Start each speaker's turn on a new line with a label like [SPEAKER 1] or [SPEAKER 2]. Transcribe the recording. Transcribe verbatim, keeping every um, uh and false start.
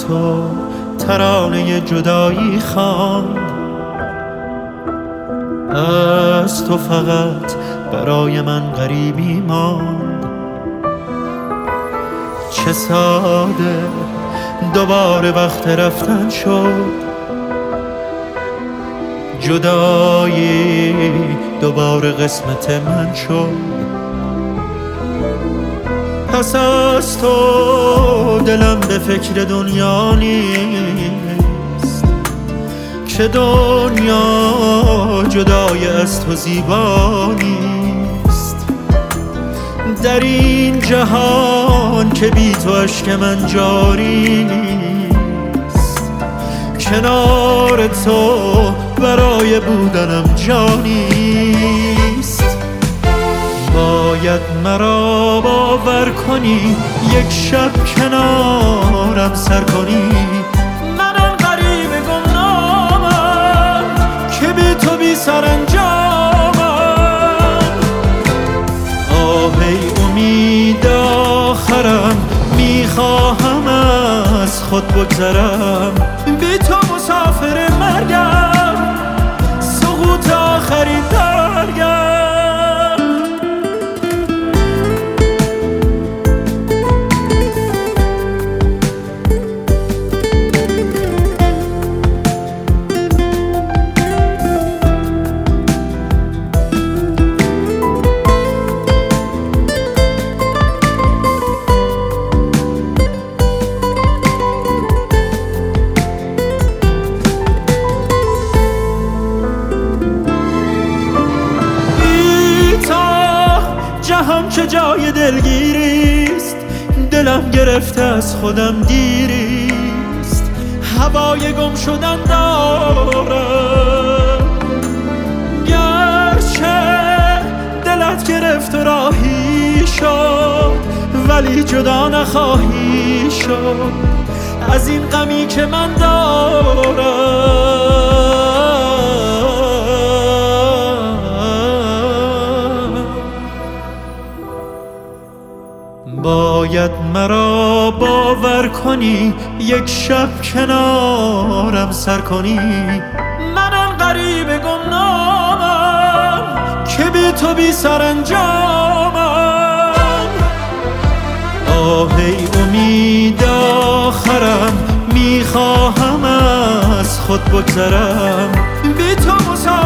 [SPEAKER 1] تو ترانه جدایی خواند، از تو فقط برای من غریبی ماند. چه ساده دوباره وقت رفتن شد، جدایی دوباره قسمت من شد. پس از تو دلم به فکر دنیا نیست، که دنیا جدای از تو زیبا نیست. در این جهان که بی تو اشک من جاری نیست، کنار تو برای بودنم جانیست. باید مرا باور کنی، یک شب کنارم سر کنی. من آن غریب گمنامم که بی تو بی سرانجامم. آه ای امید آخرم، میخواهم از خود بگذرم. بی تو مسافر مرگم، سقوط آخرین درگم. جهان چه جای دلگیریست، دلم گرفته از خودم دیریست. هوای گم شدن دارم، گرچه دلت گرفت و راهی شد، ولی جدا نخواهی شد از این غمی که من دارم. باید مرا باور کنی، یک شب کنارم سر کنی. من آن غریب گمنامم که بی تو بی سرانجامم. آه ای امید آخرم، میخواهم از خود بگذرم. بی تو مسافر